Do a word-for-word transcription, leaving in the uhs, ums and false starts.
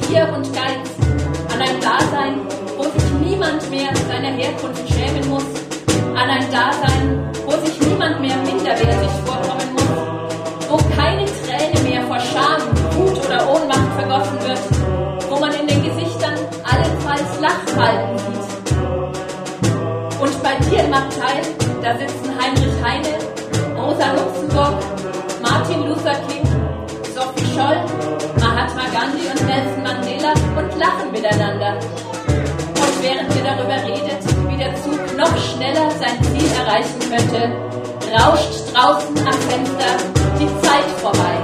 Gier und Geiz, an ein Dasein, wo sich niemand mehr seiner Herkunft schämen muss, an ein Dasein, wo sich niemand mehr minderwertig vorkommen muss, wo keine Träne mehr vor Scham, Wut oder Ohnmacht vergossen wird, wo man in den Gesichtern allenfalls Lachfalten sieht. Und bei dir im Abteil, da sitzen Heinrich Heine, Rosa Luxemburg, Martin Luther King, Sophie Scholl, Mahatma Gandhi und Nelson Mandela und lachen miteinander. Und während ihr darüber redet, wie der Zug noch schneller sein Ziel erreichen könnte, rauscht draußen am Fenster die Zeit vorbei.